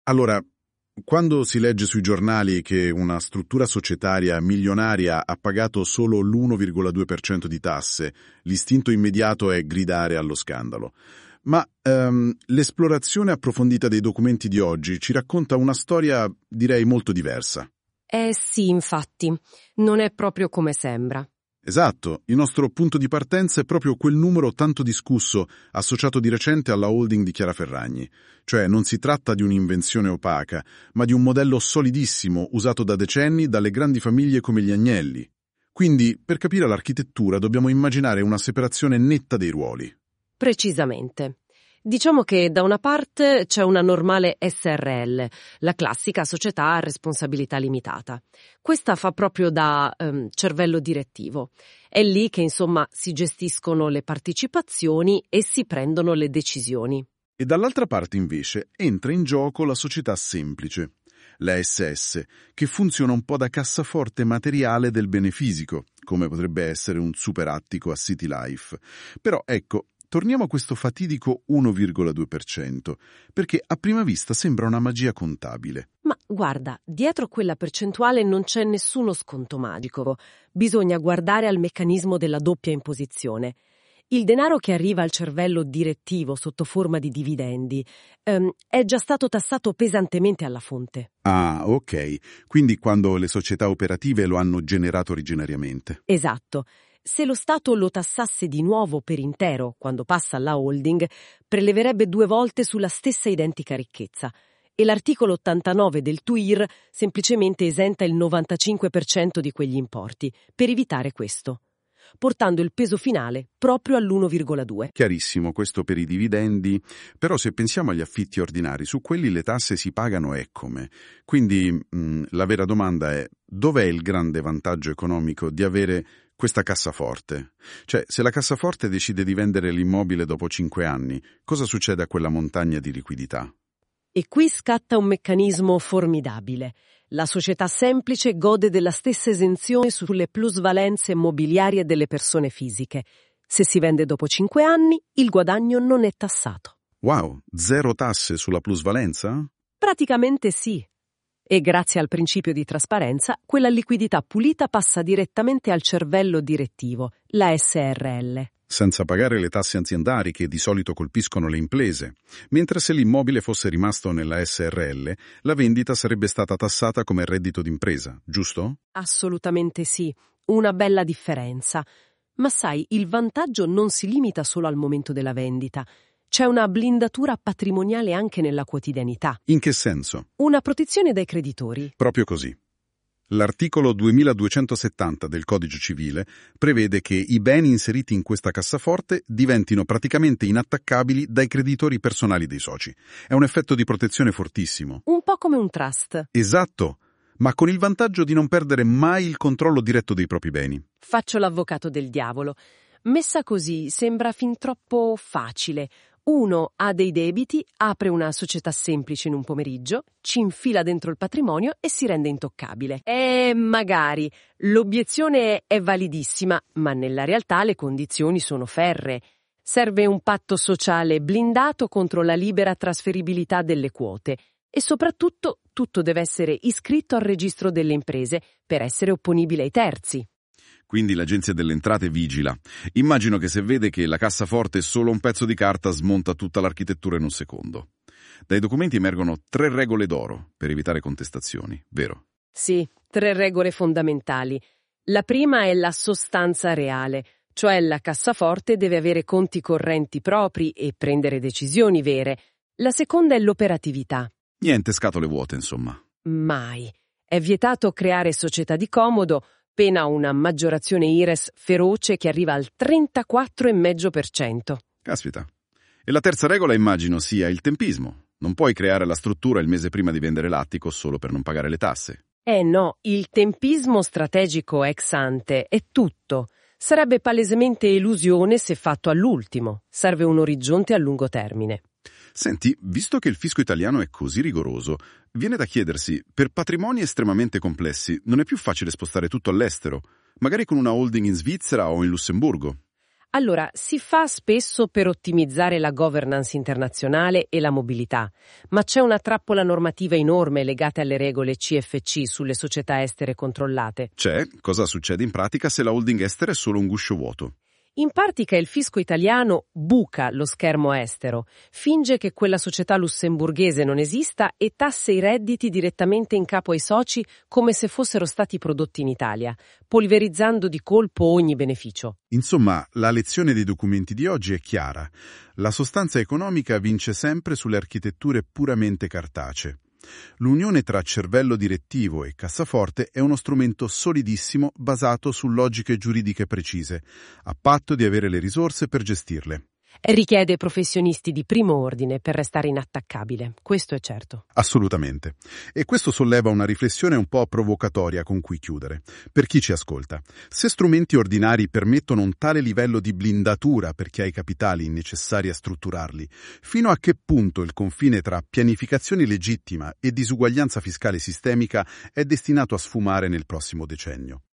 Allora, quando si legge sui giornali che una struttura societaria milionaria ha pagato solo l'1,2% di tasse, l'istinto immediato è gridare allo scandalo. Ma l'esplorazione approfondita dei documenti di oggi ci racconta una storia, direi, molto diversa. Sì, infatti, non è proprio come sembra. Esatto, il nostro punto di partenza è proprio quel numero tanto discusso, associato di recente alla holding di Chiara Ferragni. Cioè non si tratta di un'invenzione opaca, ma di un modello solidissimo usato da decenni dalle grandi famiglie come gli Agnelli. Quindi, per capire l'architettura, dobbiamo immaginare una separazione netta dei ruoli. Precisamente. Diciamo che da una parte c'è una normale SRL, la classica società a responsabilità limitata. Questa fa proprio da cervello direttivo. È lì che insomma si gestiscono le partecipazioni e si prendono le decisioni. E dall'altra parte invece entra in gioco la società semplice, la SS, che funziona un po' da cassaforte materiale del bene fisico, come potrebbe essere un superattico a City Life. Però ecco, torniamo a questo fatidico 1,2%, perché a prima vista sembra una magia contabile. Ma guarda, dietro quella percentuale non c'è nessuno sconto magico. Bisogna guardare al meccanismo della doppia imposizione. Il denaro che arriva al cervello direttivo sotto forma di dividendi è già stato tassato pesantemente alla fonte. Ah, ok. Quindi quando le società operative lo hanno generato originariamente. Esatto. Se lo Stato lo tassasse di nuovo per intero quando passa alla holding, preleverebbe 2 volte sulla stessa identica ricchezza. E l'articolo 89 del TUIR semplicemente esenta il 95% di quegli importi, per evitare questo, portando il peso finale proprio all'1,2. Chiarissimo, questo per i dividendi, però se pensiamo agli affitti ordinari, su quelli le tasse si pagano e come. Quindi la vera domanda è: dov'è il grande vantaggio economico di avere questa cassaforte? Cioè, se la cassaforte decide di vendere l'immobile dopo 5 anni, cosa succede a quella montagna di liquidità? E qui scatta un meccanismo formidabile. La società semplice gode della stessa esenzione sulle plusvalenze immobiliari delle persone fisiche. Se si vende dopo 5 anni, il guadagno non è tassato. Wow, 0 tasse sulla plusvalenza? Praticamente sì. E grazie al principio di trasparenza, quella liquidità pulita passa direttamente al cervello direttivo, la SRL. Senza pagare le tasse aziendali che di solito colpiscono le imprese, mentre se l'immobile fosse rimasto nella SRL, la vendita sarebbe stata tassata come reddito d'impresa, giusto? Assolutamente sì, una bella differenza. Ma sai, il vantaggio non si limita solo al momento della vendita. C'è una blindatura patrimoniale anche nella quotidianità. In che senso? Una protezione dai creditori. Proprio così. L'articolo 2270 del Codice Civile prevede che i beni inseriti in questa cassaforte diventino praticamente inattaccabili dai creditori personali dei soci. È un effetto di protezione fortissimo. Un po' come un trust. Esatto, ma con il vantaggio di non perdere mai il controllo diretto dei propri beni. Faccio l'avvocato del diavolo. Messa così sembra fin troppo facile. Uno ha dei debiti, apre una società semplice in un pomeriggio, ci infila dentro il patrimonio e si rende intoccabile. Magari, l'obiezione è validissima, ma nella realtà le condizioni sono ferree. Serve un patto sociale blindato contro la libera trasferibilità delle quote e soprattutto tutto deve essere iscritto al registro delle imprese per essere opponibile ai terzi. Quindi l'Agenzia delle Entrate vigila. Immagino che se vede che la cassaforte è solo un pezzo di carta, smonta tutta l'architettura in un secondo. Dai documenti emergono 3 regole d'oro per evitare contestazioni, vero? Sì, 3 regole fondamentali. La prima è la sostanza reale, cioè la cassaforte deve avere conti correnti propri e prendere decisioni vere. La seconda è l'operatività. Niente scatole vuote, insomma. Mai. È vietato creare società di comodo, pena una maggiorazione IRES feroce che arriva al 34,5%. Caspita. E la terza regola immagino sia il tempismo. Non puoi creare la struttura il mese prima di vendere l'attico solo per non pagare le tasse. No, il tempismo strategico ex ante è tutto. Sarebbe palesemente elusione se fatto all'ultimo. Serve un orizzonte a lungo termine. Senti, visto che il fisco italiano è così rigoroso, viene da chiedersi, per patrimoni estremamente complessi, non è più facile spostare tutto all'estero, magari con una holding in Svizzera o in Lussemburgo? Allora, si fa spesso per ottimizzare la governance internazionale e la mobilità, ma c'è una trappola normativa enorme legata alle regole CFC sulle società estere controllate. C'è? Cosa succede in pratica se la holding estera è solo un guscio vuoto? In pratica il fisco italiano buca lo schermo estero, finge che quella società lussemburghese non esista e tassa i redditi direttamente in capo ai soci come se fossero stati prodotti in Italia, polverizzando di colpo ogni beneficio. Insomma, la lezione dei documenti di oggi è chiara. La sostanza economica vince sempre sulle architetture puramente cartacee. L'unione tra cervello direttivo e cassaforte è uno strumento solidissimo basato su logiche giuridiche precise, a patto di avere le risorse per gestirle. Richiede professionisti di primo ordine per restare inattaccabile, questo è certo. Assolutamente. E questo solleva una riflessione un po' provocatoria con cui chiudere. Per chi ci ascolta, se strumenti ordinari permettono un tale livello di blindatura per chi ha i capitali necessari a strutturarli, fino a che punto il confine tra pianificazione legittima e disuguaglianza fiscale sistemica è destinato a sfumare nel prossimo decennio?